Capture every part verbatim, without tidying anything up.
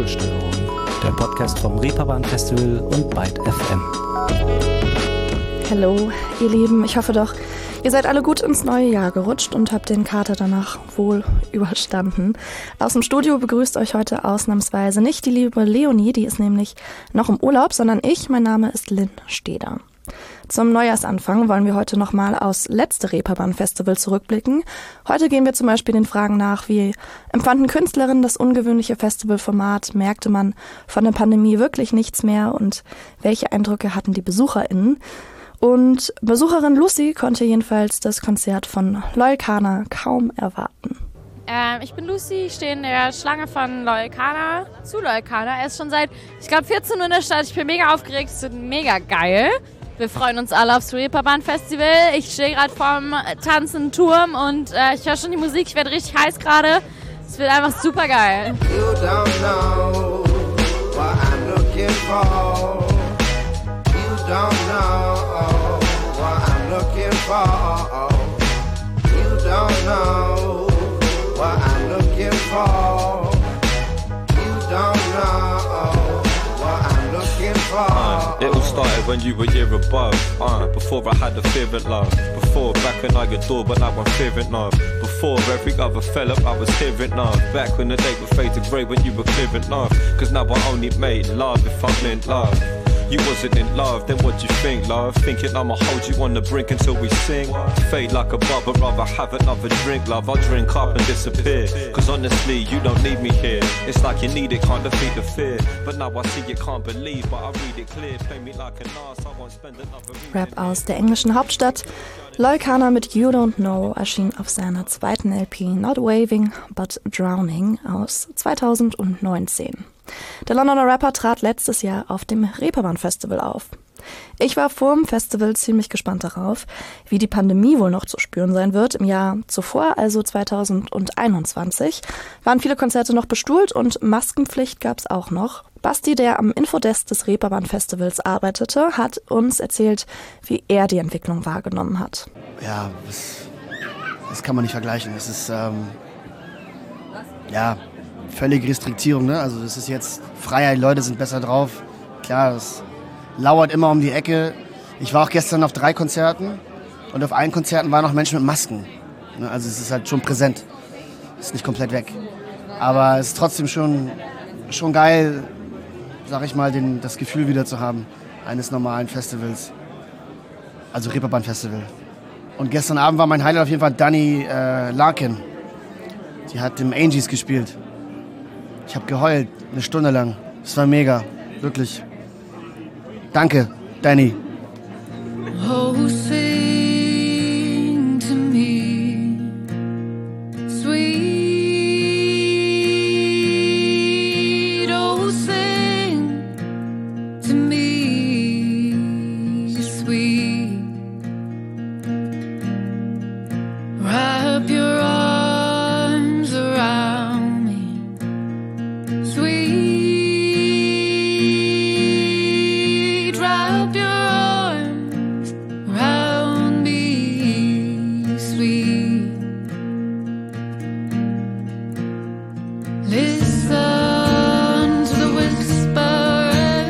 Ruhestörung, der Podcast vom Reeperbahn Festival und Byte F M. Hallo, ihr Lieben, ich hoffe doch, ihr seid alle gut ins neue Jahr gerutscht und habt den Kater danach wohl überstanden. Aus dem Studio begrüßt euch heute ausnahmsweise nicht die liebe Leonie, die ist nämlich noch im Urlaub, sondern ich, mein Name ist Lynn Steder. Zum Neujahrsanfang wollen wir heute nochmal aufs letzte Reeperbahn-Festival zurückblicken. Heute gehen wir zum Beispiel den Fragen nach, wie empfanden Künstlerinnen das ungewöhnliche Festivalformat, merkte man von der Pandemie wirklich nichts mehr und welche Eindrücke hatten die BesucherInnen? Und Besucherin Lucy konnte jedenfalls das Konzert von Loyle Carner kaum erwarten. Ähm, ich bin Lucy, ich stehe in der Schlange von Loyle Carner zu Loyle Carner. Er ist schon seit, ich glaube, vierzehn Uhr in der Stadt. Ich bin mega aufgeregt, es wird mega geil. Wir freuen uns alle aufs Reeperbahn Festival. Ich stehe gerade vorm tanzenden Turm und äh, ich höre schon die Musik. Ich werde richtig heiß gerade. Es wird einfach super geil. You don't know what I'm looking for. You don't know what I'm looking for. You don't know what I'm looking for. You don't know what I'm looking for. Uh, it all started when you were year above. Uh, before I had the fear of love. Before back when I adored, but now I'm fearing love. Before every other fell up, I was hearing love. Back when the day would fade to grey when you were clearing love. Cause now I only made love if I'm in love. You wasn't in love, then what you think, love? Thinking I'ma hold you on the brink until we sing. Fade like a bubble, rather have another drink, love. I'll drink up and disappear. Cause honestly, you don't need me here. It's like you need it, can't defeat the fear. But now I see you can't believe, but I read it clear. Play me like an ass, I won't spend another Rap aus der englischen Hauptstadt. Loyle Carner mit You Don't Know erschien auf seiner zweiten L P Not Waving, but Drowning aus zweitausendneunzehn. Der Londoner Rapper trat letztes Jahr auf dem Reeperbahn Festival auf. Ich war vor dem Festival ziemlich gespannt darauf, wie die Pandemie wohl noch zu spüren sein wird. Im Jahr zuvor, also zweitausendeinundzwanzig, waren viele Konzerte noch bestuhlt und Maskenpflicht gab es auch noch. Basti, der am Infodesk des Reeperbahn Festivals arbeitete, hat uns erzählt, wie er die Entwicklung wahrgenommen hat. Ja, das, das kann man nicht vergleichen. Das ist, ähm, ja... völlige Restriktierung, ne? Also das ist jetzt Freiheit, Leute sind besser drauf. Klar, das lauert immer um die Ecke. Ich war auch gestern auf drei Konzerten und auf allen Konzerten waren auch Menschen mit Masken. Ne? Also es ist halt schon präsent. Ist nicht komplett weg. Aber es ist trotzdem schon, schon geil, sag ich mal, den, das Gefühl wieder zu haben eines normalen Festivals. Also Reeperbahn Festival. Und gestern Abend war mein Highlight auf jeden Fall Dani äh, Larkin. Die hat im Angies gespielt. Ich habe geheult, eine Stunde lang. Das war mega, wirklich. Danke, Danny. Oh, sing to me, sweet. Oh, sing to me, sweet. Wrap your arms around me. Sweet, wrap your arms around me, sweet. Listen to the whispers.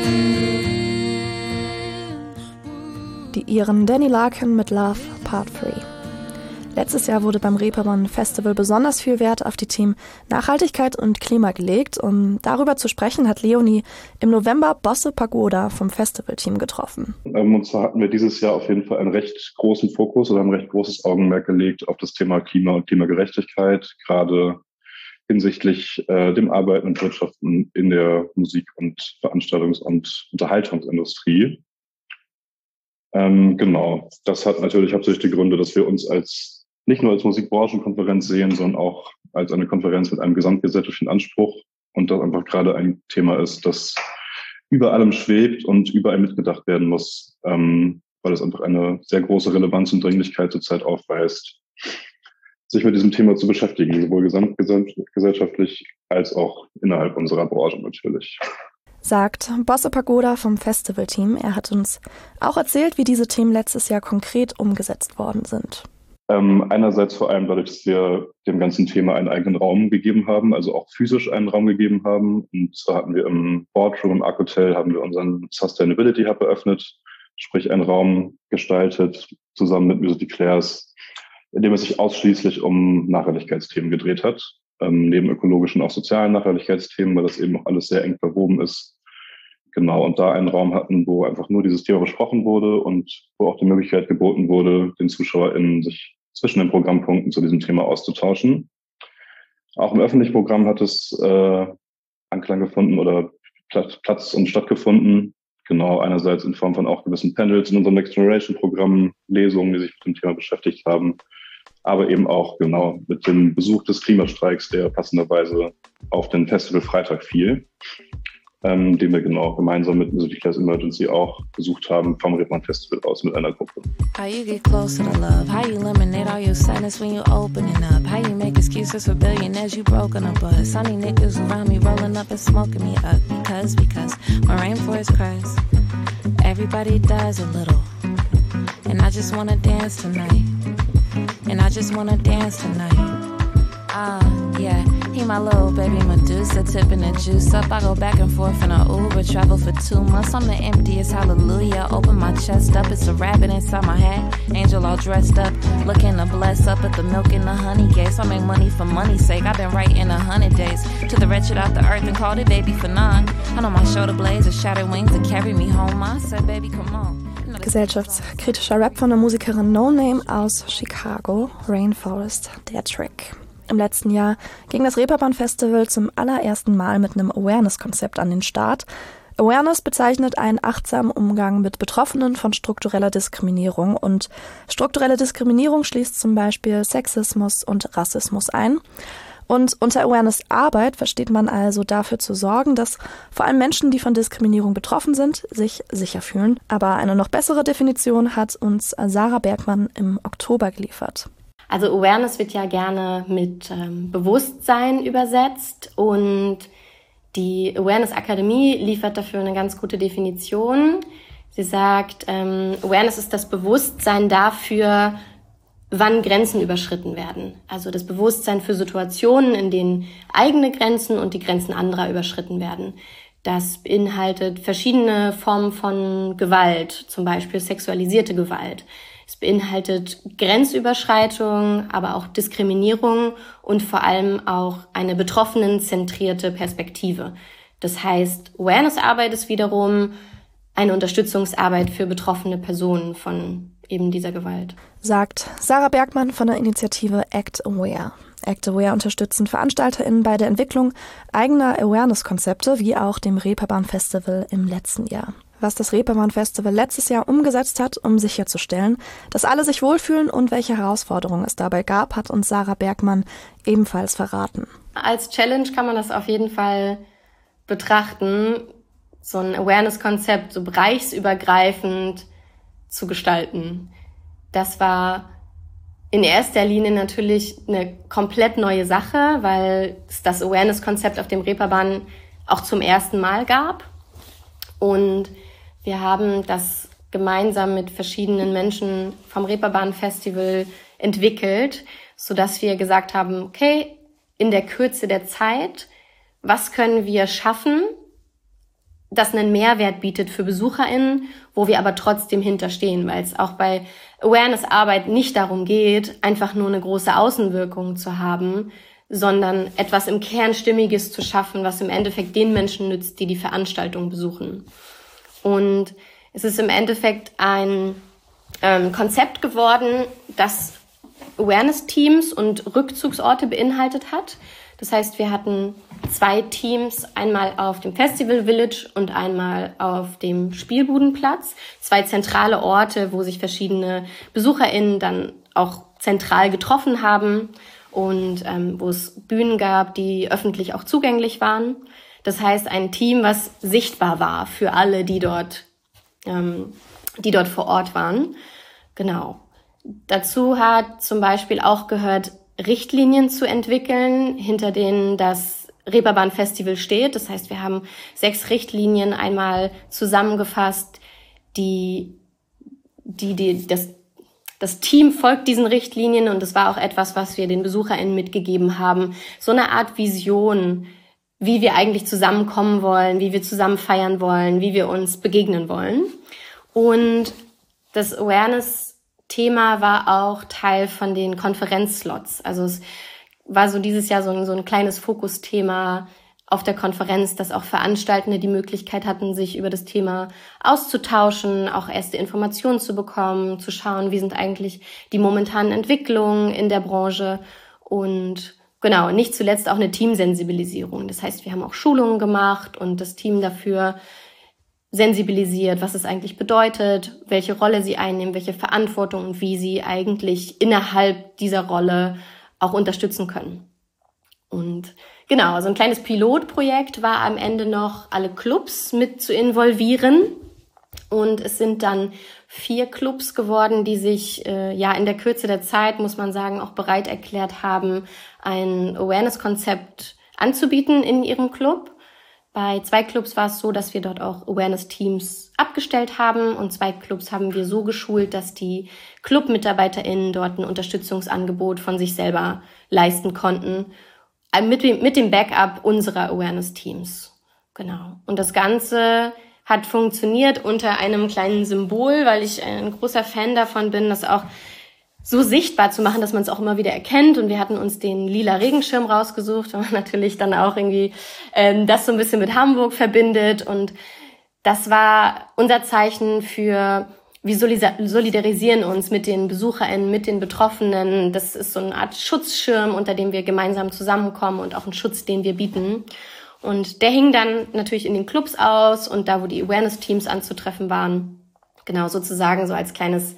Die Iren Dani Larkin mit Love Part drei. Letztes Jahr wurde beim Reeperbahn Festival besonders viel Wert auf die Themen Nachhaltigkeit und Klima gelegt. Um darüber zu sprechen, hat Leonie im November Bosse Pagoda vom Festivalteam getroffen. Und zwar hatten wir dieses Jahr auf jeden Fall einen recht großen Fokus oder ein recht großes Augenmerk gelegt auf das Thema Klima und Klimagerechtigkeit, gerade hinsichtlich äh, dem Arbeiten und Wirtschaften in der Musik- und Veranstaltungs- und Unterhaltungsindustrie. Ähm, genau, das hat natürlich hauptsächlich die Gründe, dass wir uns als nicht nur als Musikbranchenkonferenz sehen, sondern auch als eine Konferenz mit einem gesamtgesellschaftlichen Anspruch und das einfach gerade ein Thema ist, das über allem schwebt und überall mitgedacht werden muss, ähm, weil es einfach eine sehr große Relevanz und Dringlichkeit zurzeit aufweist, sich mit diesem Thema zu beschäftigen, sowohl gesamtgesellschaftlich als auch innerhalb unserer Branche natürlich. Sagt Bosse Pagoda vom Festivalteam. Er hat uns auch erzählt, wie diese Themen letztes Jahr konkret umgesetzt worden sind. Ähm, einerseits vor allem dadurch, dass wir dem ganzen Thema einen eigenen Raum gegeben haben, also auch physisch einen Raum gegeben haben. Und zwar hatten wir im Boardroom im Arc Hotel haben wir unseren Sustainability Hub eröffnet, sprich einen Raum gestaltet, zusammen mit Music Declares, in dem es sich ausschließlich um Nachhaltigkeitsthemen gedreht hat. Ähm, neben ökologischen auch sozialen Nachhaltigkeitsthemen, weil das eben auch alles sehr eng verwoben ist. Genau, und da einen Raum hatten, wo einfach nur dieses Thema besprochen wurde und wo auch die Möglichkeit geboten wurde, den ZuschauerInnen sich zwischen den Programmpunkten zu diesem Thema auszutauschen. Auch im öffentlichen Programm hat es äh, Anklang gefunden oder Platz und stattgefunden. Genau, einerseits in Form von auch gewissen Panels in unserem Next Generation Programm, Lesungen, die sich mit dem Thema beschäftigt haben, aber eben auch genau mit dem Besuch des Klimastreiks, der passenderweise auf den Festival Freitag fiel. Ähm, den wir genau gemeinsam mit Music Declares Emergency auch besucht haben vom Reeperbahn Festival aus mit einer Gruppe. How you get closer to love, how you eliminate all your sadness when you opening up, how you make excuses for billionaires you broken a bus, sunny niggas around me rolling up and smoking me up, because, because my rainforest cries, everybody dies a little, and I just wanna dance tonight, and I just wanna dance tonight. Ah, uh, yeah, he my little baby Medusa, tipping the juice up. I go back and forth in a Uber, travel for two months. I'm the emptiest hallelujah. Open my chest up, it's a rabbit inside my hat. Angel all dressed up, looking to bless up at the milk and the honey gates. I make money for money's sake. I've been writing a hundred days to the wretched out the earth and called it baby for none. I know my shoulder blades are shattered wings to carry me home. I said, baby, come on. Gesellschaftskritischer Rap von der Musikerin No Name aus Chicago, Rainforest, der Track. Im letzten Jahr ging das Reeperbahn Festival zum allerersten Mal mit einem Awareness-Konzept an den Start. Awareness bezeichnet einen achtsamen Umgang mit Betroffenen von struktureller Diskriminierung und strukturelle Diskriminierung schließt zum Beispiel Sexismus und Rassismus ein. Und unter Awareness-Arbeit versteht man also dafür zu sorgen, dass vor allem Menschen, die von Diskriminierung betroffen sind, sich sicher fühlen. Aber eine noch bessere Definition hat uns Sarah Bergmann im Oktober geliefert. Also Awareness wird ja gerne mit ähm, Bewusstsein übersetzt und die Awareness Akademie liefert dafür eine ganz gute Definition. Sie sagt, ähm, Awareness ist das Bewusstsein dafür, wann Grenzen überschritten werden. Also das Bewusstsein für Situationen, in denen eigene Grenzen und die Grenzen anderer überschritten werden. Das beinhaltet verschiedene Formen von Gewalt, zum Beispiel sexualisierte Gewalt. Es beinhaltet Grenzüberschreitung, aber auch Diskriminierung und vor allem auch eine betroffenenzentrierte Perspektive. Das heißt, Awareness-Arbeit ist wiederum eine Unterstützungsarbeit für betroffene Personen von eben dieser Gewalt. Sagt Sarah Bergmann von der Initiative Act Aware. Act Aware unterstützen VeranstalterInnen bei der Entwicklung eigener Awareness-Konzepte, wie auch dem Reeperbahn Festival im letzten Jahr. Was das Reeperbahn Festival letztes Jahr umgesetzt hat, um sicherzustellen, dass alle sich wohlfühlen und welche Herausforderungen es dabei gab, hat uns Sarah Bergmann ebenfalls verraten. Als Challenge kann man das auf jeden Fall betrachten, so ein Awareness-Konzept so bereichsübergreifend zu gestalten. Das war in erster Linie natürlich eine komplett neue Sache, weil es das Awareness-Konzept auf dem Reeperbahn auch zum ersten Mal gab. Und wir haben das gemeinsam mit verschiedenen Menschen vom Reeperbahn Festival entwickelt, sodass wir gesagt haben, okay, in der Kürze der Zeit, was können wir schaffen, das einen Mehrwert bietet für BesucherInnen, wo wir aber trotzdem hinterstehen, weil es auch bei Awareness-Arbeit nicht darum geht, einfach nur eine große Außenwirkung zu haben, sondern etwas im Kern Stimmiges zu schaffen, was im Endeffekt den Menschen nützt, die die Veranstaltung besuchen. Und es ist im Endeffekt ein ähm, Konzept geworden, das Awareness-Teams und Rückzugsorte beinhaltet hat. Das heißt, wir hatten zwei Teams, einmal auf dem Festival Village und einmal auf dem Spielbudenplatz. Zwei zentrale Orte, wo sich verschiedene BesucherInnen dann auch zentral getroffen haben und ähm, wo es Bühnen gab, die öffentlich auch zugänglich waren. Das heißt, ein Team, was sichtbar war für alle, die dort, ähm, die dort vor Ort waren. Genau. Dazu hat zum Beispiel auch gehört, Richtlinien zu entwickeln, hinter denen das Reeperbahn Festival steht. Das heißt, wir haben sechs Richtlinien einmal zusammengefasst, die, die, die das, das Team folgt diesen Richtlinien und das war auch etwas, was wir den BesucherInnen mitgegeben haben. So eine Art Vision, wie wir eigentlich zusammenkommen wollen, wie wir zusammen feiern wollen, wie wir uns begegnen wollen. Und das Awareness-Thema war auch Teil von den Konferenzslots. Also es war so dieses Jahr so ein, so ein kleines Fokusthema auf der Konferenz, dass auch Veranstaltende die Möglichkeit hatten, sich über das Thema auszutauschen, auch erste Informationen zu bekommen, zu schauen, wie sind eigentlich die momentanen Entwicklungen in der Branche und genau, nicht zuletzt auch eine Teamsensibilisierung. Das heißt, wir haben auch Schulungen gemacht und das Team dafür sensibilisiert, was es eigentlich bedeutet, welche Rolle sie einnehmen, welche Verantwortung und wie sie eigentlich innerhalb dieser Rolle auch unterstützen können. Und genau, so ein kleines Pilotprojekt war am Ende noch, alle Clubs mit zu involvieren. Und es sind dann vier Clubs geworden, die sich äh, ja in der Kürze der Zeit, muss man sagen, auch bereit erklärt haben, ein Awareness-Konzept anzubieten in ihrem Club. Bei zwei Clubs war es so, dass wir dort auch Awareness-Teams abgestellt haben und zwei Clubs haben wir so geschult, dass die Club-MitarbeiterInnen dort ein Unterstützungsangebot von sich selber leisten konnten. Mit, mit dem Backup unserer Awareness-Teams. Genau. Und das Ganze hat funktioniert unter einem kleinen Symbol, weil ich ein großer Fan davon bin, das auch so sichtbar zu machen, dass man es auch immer wieder erkennt. Und wir hatten uns den lila Regenschirm rausgesucht, weil man natürlich dann auch irgendwie ähm, das so ein bisschen mit Hamburg verbindet. Und das war unser Zeichen für, wir solidarisieren uns mit den BesucherInnen, mit den Betroffenen. Das ist so eine Art Schutzschirm, unter dem wir gemeinsam zusammenkommen und auch ein Schutz, den wir bieten. Und der hing dann natürlich in den Clubs aus und da, wo die Awareness-Teams anzutreffen waren. Genau, sozusagen so als kleines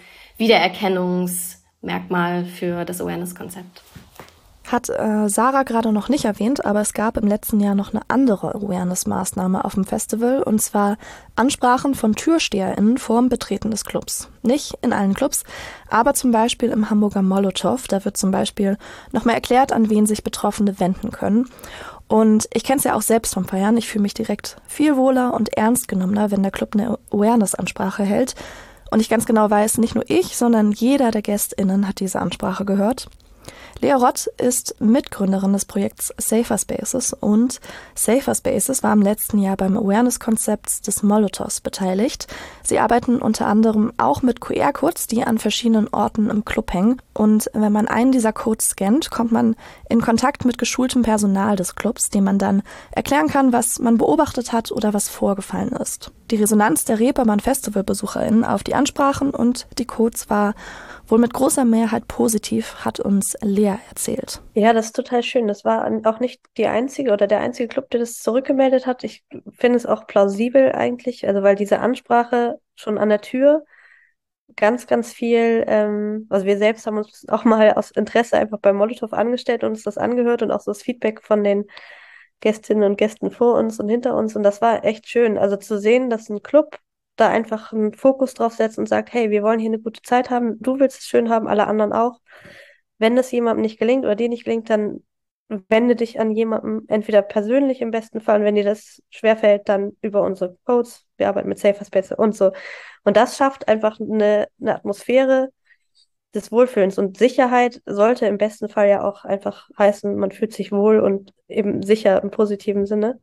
Wiedererkennungsmerkmal für das Awareness-Konzept. Hat äh, Sarah gerade noch nicht erwähnt, aber es gab im letzten Jahr noch eine andere Awareness-Maßnahme auf dem Festival, und zwar Ansprachen von TürsteherInnen vorm Betreten des Clubs. Nicht in allen Clubs, aber zum Beispiel im Hamburger Molotow. Da wird zum Beispiel nochmal erklärt, an wen sich Betroffene wenden können. Und ich kenne es ja auch selbst vom Feiern. Ich fühle mich direkt viel wohler und ernst genommener, wenn der Club eine Awareness-Ansprache hält. Und ich ganz genau weiß, nicht nur ich, sondern jeder der GästInnen hat diese Ansprache gehört. Lea Rott ist Mitgründerin des Projekts Safer Spaces und Safer Spaces war im letzten Jahr beim Awareness-Konzept des Molotows beteiligt. Sie arbeiten unter anderem auch mit Q R-Codes, die an verschiedenen Orten im Club hängen. Und wenn man einen dieser Codes scannt, kommt man in Kontakt mit geschultem Personal des Clubs, dem man dann erklären kann, was man beobachtet hat oder was vorgefallen ist. Die Resonanz der Reeperbahn-Festival-BesucherInnen auf die Ansprachen und die Codes war wohl mit großer Mehrheit positiv, hat uns Lea erzählt. Ja, das ist total schön. Das war auch nicht die einzige oder der einzige Club, der das zurückgemeldet hat. Ich finde es auch plausibel eigentlich, also weil diese Ansprache schon an der Tür ganz, ganz viel, ähm, also wir selbst haben uns auch mal aus Interesse einfach beim Molotow angestellt und uns das angehört und auch so das Feedback von den Gästinnen und Gästen vor uns und hinter uns, und das war echt schön. Also zu sehen, dass ein Club da einfach einen Fokus drauf setzt und sagt, hey, wir wollen hier eine gute Zeit haben, du willst es schön haben, alle anderen auch. Wenn das jemandem nicht gelingt oder dir nicht gelingt, dann wende dich an jemanden, entweder persönlich im besten Fall, und wenn dir das schwerfällt, dann über unsere Codes, wir arbeiten mit Safer Space und so. Und das schafft einfach eine, eine Atmosphäre des Wohlfühlens, und Sicherheit sollte im besten Fall ja auch einfach heißen, man fühlt sich wohl und eben sicher im positiven Sinne.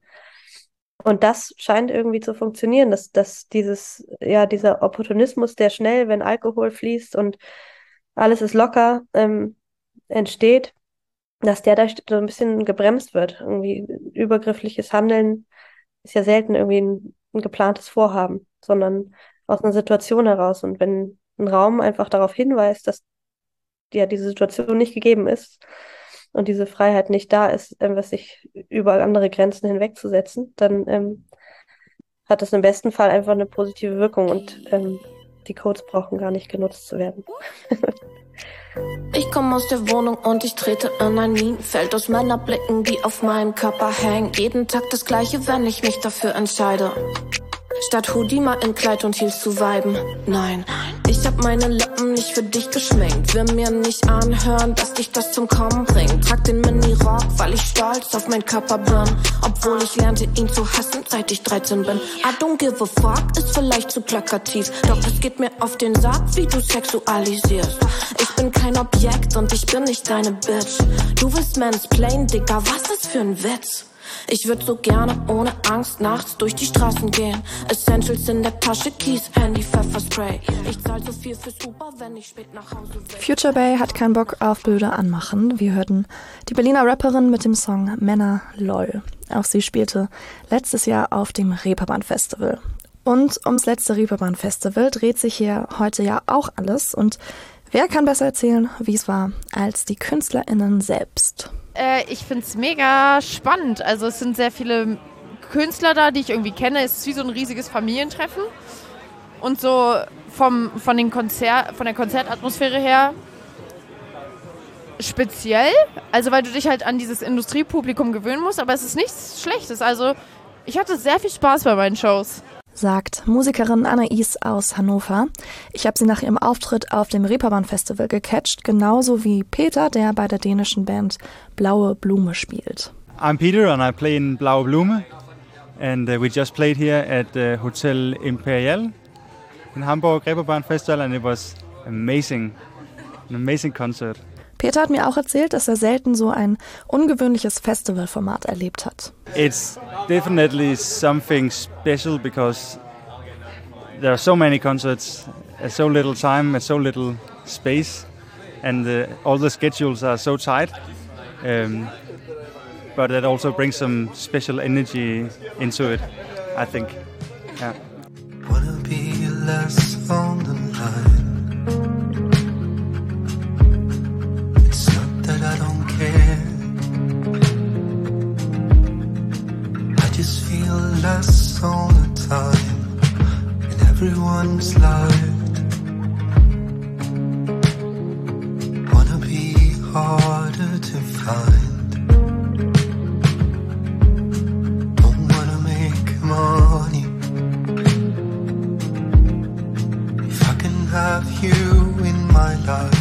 Und das scheint irgendwie zu funktionieren, dass, dass dieses, ja, dieser Opportunismus, der schnell, wenn Alkohol fließt und alles ist locker, ähm, entsteht, dass der da so ein bisschen gebremst wird. Irgendwie übergriffliches Handeln ist ja selten irgendwie ein, ein geplantes Vorhaben, sondern aus einer Situation heraus. Und wenn ein Raum einfach darauf hinweist, dass ja diese Situation nicht gegeben ist und diese Freiheit nicht da ist, ähm, was sich über andere Grenzen hinwegzusetzen, dann ähm, hat das im besten Fall einfach eine positive Wirkung, und ähm, die Codes brauchen gar nicht genutzt zu werden. Ich komme aus der Wohnung und ich trete in ein Minenfeld aus Männerblicken, die auf meinem Körper hängen. Jeden Tag das Gleiche, wenn ich mich dafür entscheide. Statt Hoodie mal in Kleid und Heels zu viben. Nein, ich hab meine Lippen nicht für dich geschminkt. Will mir nicht anhören, dass dich das zum Kommen bringt. Trag den Mini-Rock, weil weil ich stolz auf meinen Körper bin. Obwohl ich lernte ihn zu hassen, seit ich dreizehn bin. I don't give a fuck, ist vielleicht zu plakativ. Doch es geht mir auf den Sack, wie du sexualisierst. Ich bin kein Objekt und ich bin nicht deine Bitch. Du willst mansplain, Digga, was ist für ein Witz? Ich würd so gerne ohne Angst nachts durch die Straßen gehen. Essentials in der Tasche, Keys, Handy, Pfefferspray. Ich zahl so viel fürs Uber, wenn ich spät nach Hause will. Future Bay hat keinen Bock auf blöde Anmachen. Wir hörten die Berliner Rapperin mit dem Song Männer LOL. Auch sie spielte letztes Jahr auf dem Reeperbahn Festival. Und ums letzte Reeperbahn Festival dreht sich hier heute ja auch alles. Und wer kann besser erzählen, wie es war, als die KünstlerInnen selbst? Äh, ich find's mega spannend. Also es sind sehr viele Künstler da, die ich irgendwie kenne. Es ist wie so ein riesiges Familientreffen. Und so vom, von, den Konzert, von der Konzertatmosphäre her speziell. Also weil du dich halt an dieses Industriepublikum gewöhnen musst. Aber es ist nichts Schlechtes. Also ich hatte sehr viel Spaß bei meinen Shows. Sagt Musikerin Anais aus Hannover. Ich habe sie nach ihrem Auftritt auf dem Reeperbahn Festival gecatcht, genauso wie Peter, der bei der dänischen Band Blaue Blume spielt. I'm Peter and I play in Blaue Blume and uh, we just played here at the Hotel Imperial in Hamburg Reeperbahn Festival and it was amazing, an amazing concert. Peter hat mir auch erzählt, dass er selten so ein ungewöhnliches Festivalformat erlebt hat. It's definitely something special because there are so many concerts at so little time, at so little space, and uh, all the schedules are so tight. Um, but that also brings some special energy into it, I think. Yeah. Wanna be less on the line. I don't care. I just feel less all the time in everyone's life. Wanna be harder to find. Don't wanna make money. If I can have you in my life,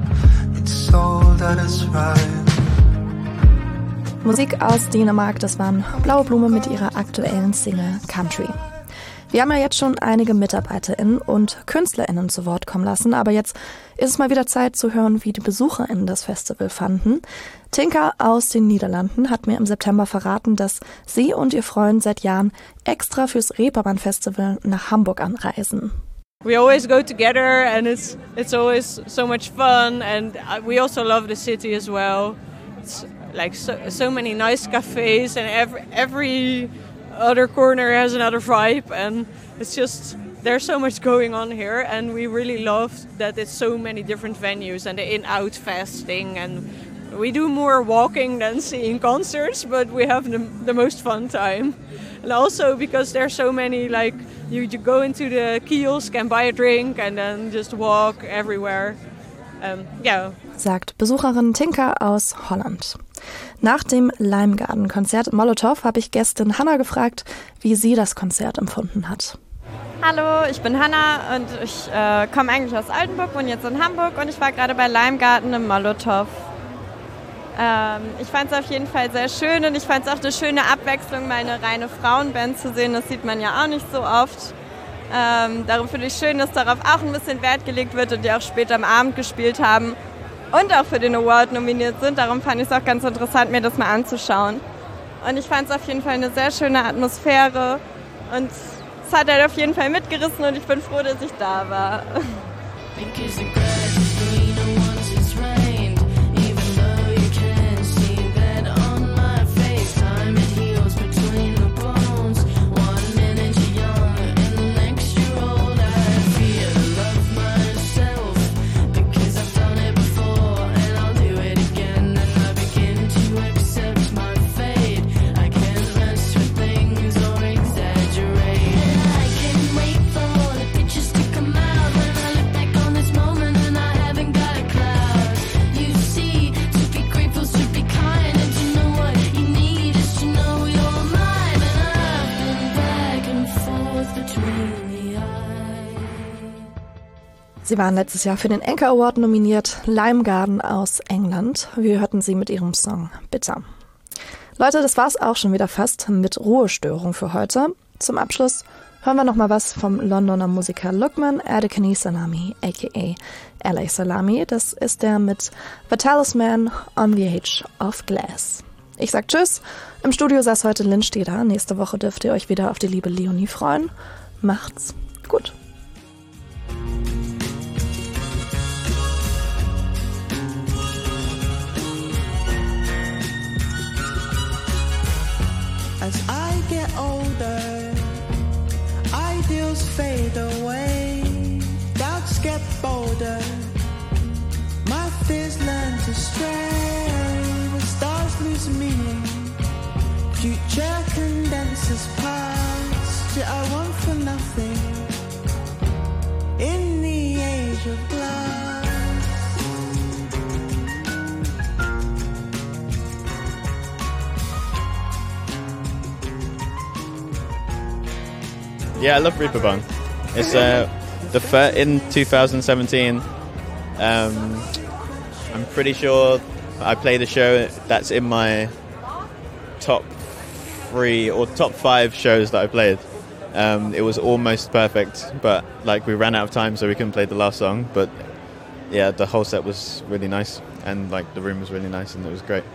Musik aus Dänemark, das waren Blaue Blume mit ihrer aktuellen Single Country. Wir haben ja jetzt schon einige MitarbeiterInnen und KünstlerInnen zu Wort kommen lassen, aber jetzt ist es mal wieder Zeit zu hören, wie die BesucherInnen das Festival fanden. Tinka aus den Niederlanden hat mir im September verraten, dass sie und ihr Freund seit Jahren extra fürs Reeperbahn Festival nach Hamburg anreisen. We always go together and it's it's always so much fun, and we also love the city as well. It's like so, so many nice cafes and every, every other corner has another vibe, and it's just there's so much going on here, and we really love that it's so many different venues and the in-out fest thing, and we do more walking than seeing concerts, but we have the, the most fun time. And also because there's so many, like, you, you go into the kiosk and buy a drink and then just walk everywhere. Um, yeah. Sagt Besucherin Tinka aus Holland. Nach dem Limegarden-Konzert Molotow habe ich Gästin Hanna gefragt, wie sie das Konzert empfunden hat. Hallo, ich bin Hanna und ich äh, komme eigentlich aus Altenburg, wohne jetzt in Hamburg und ich war gerade bei Limegarden im Molotow. Ähm, ich fand es auf jeden Fall sehr schön und ich fand es auch eine schöne Abwechslung, mal eine reine Frauenband zu sehen. Das sieht man ja auch nicht so oft. Ähm, darum finde ich schön, dass darauf auch ein bisschen Wert gelegt wird und die auch später am Abend gespielt haben und auch für den Award nominiert sind. Darum fand ich es auch ganz interessant, mir das mal anzuschauen. Und ich fand es auf jeden Fall eine sehr schöne Atmosphäre und es hat halt auf jeden Fall mitgerissen und ich bin froh, dass ich da war. Sie waren letztes Jahr für den Anchor Award nominiert, Limegarden aus England. Wir hörten sie mit ihrem Song Bitter. Leute, das war's auch schon wieder fast mit Ruhestörung für heute. Zum Abschluss hören wir noch mal was vom Londoner Musiker Lukman Adekani Salami, aka L A Salami. Das ist der mit The Talisman on the Age of Glass. Ich sag Tschüss. Im Studio saß heute Lynn Steder. Nächste Woche dürft ihr euch wieder auf die liebe Leonie freuen. Macht's gut. As I get older, ideals fade away, doubts get bolder, my fears learn to stray, the stars lose meaning, future condenses past, yet I want for nothing, in the age of glass. Yeah, I love Reeperbahn. It's uh, the fir- in twenty seventeen. Um, I'm pretty sure I played a show that's in my top three or top five shows that I played. Um, it was almost perfect, but like we ran out of time, so we couldn't play the last song. But yeah, the whole set was really nice, and like the room was really nice, and it was great.